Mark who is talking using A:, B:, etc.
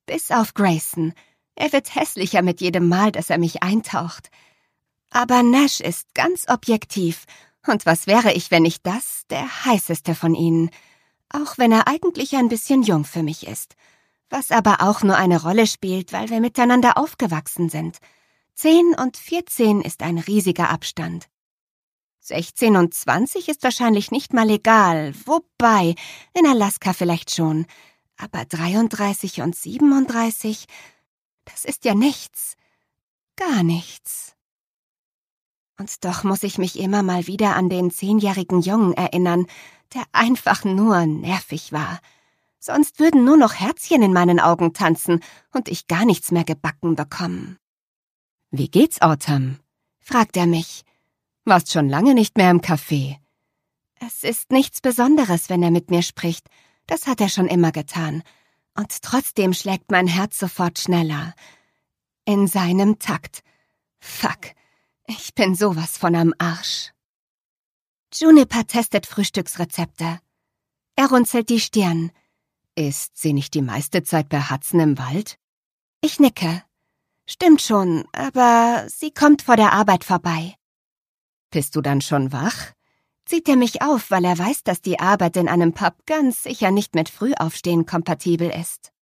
A: Bis auf Grayson. Er wird hässlicher mit jedem Mal, dass er mich eintaucht. Aber Nash ist ganz objektiv. Und was wäre ich, wenn nicht das, der heißeste von ihnen? Auch wenn er eigentlich ein bisschen jung für mich ist. Was aber auch nur eine Rolle spielt, weil wir miteinander aufgewachsen sind. 10 und 14 ist ein riesiger Abstand. 16 und 20 ist wahrscheinlich nicht mal legal, wobei, in Alaska vielleicht schon. Aber 33 und 37, das ist ja nichts. Gar nichts. Und doch muss ich mich immer mal wieder an den 10-jährigen Jungen erinnern, der einfach nur nervig war. Sonst würden nur noch Herzchen in meinen Augen tanzen und ich gar nichts mehr gebacken bekommen. »Wie geht's, Autumn?« fragt er mich. »Warst schon lange nicht mehr im Café.« Es ist nichts Besonderes, wenn er mit mir spricht. Das hat er schon immer getan. Und trotzdem schlägt mein Herz sofort schneller. In seinem Takt. Fuck, ich bin sowas von am Arsch. Juniper testet Frühstücksrezepte. Er runzelt die Stirn. Ist sie nicht die meiste Zeit bei Hudson im Wald? Ich nicke. Stimmt schon, aber sie kommt vor der Arbeit vorbei. Bist du dann schon wach? Zieht er mich auf, weil er weiß, dass die Arbeit in einem Pub ganz sicher nicht mit Frühaufstehen kompatibel ist.